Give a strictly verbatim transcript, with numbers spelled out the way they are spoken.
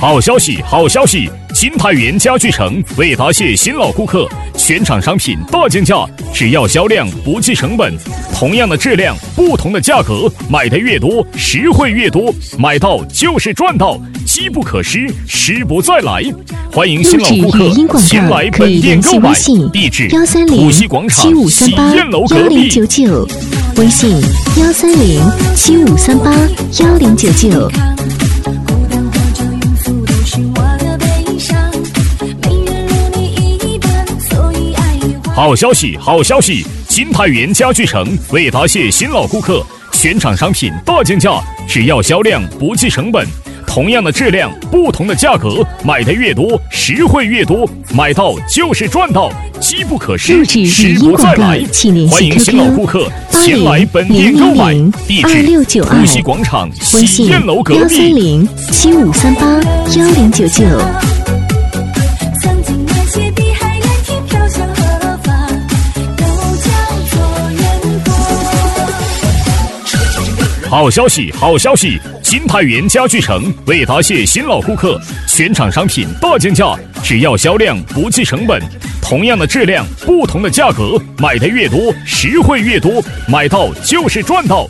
好消息，好消息！金泰源家具城为答谢新老顾客，全场商品大降价，只要销量不计成本。同样的质量，不同的价格，买的越多，实惠越多，买到就是赚到，机不可失，失不再来。欢迎新老顾客前来本店购买，地址浦西广场喜宴楼隔壁。 微信幺三零七五三八幺零九九。 好消息，好消息！金泰源家具城为答谢新老顾客，全场商品大降价，只要销量不计成本。同样的质量，不同的价格，买的越多，实惠越多，买到就是赚到，机不可失，失不再来。欢迎新老顾客前来本店购买，地址浦西广场喜宴楼隔壁。 幺三零七五三八幺零九九。 好消息，好消息！金泰源家具城为答谢新老顾客，全场商品大降价，只要销量不计成本。同样的质量，不同的价格，买的越多，实惠越多，买到就是赚到。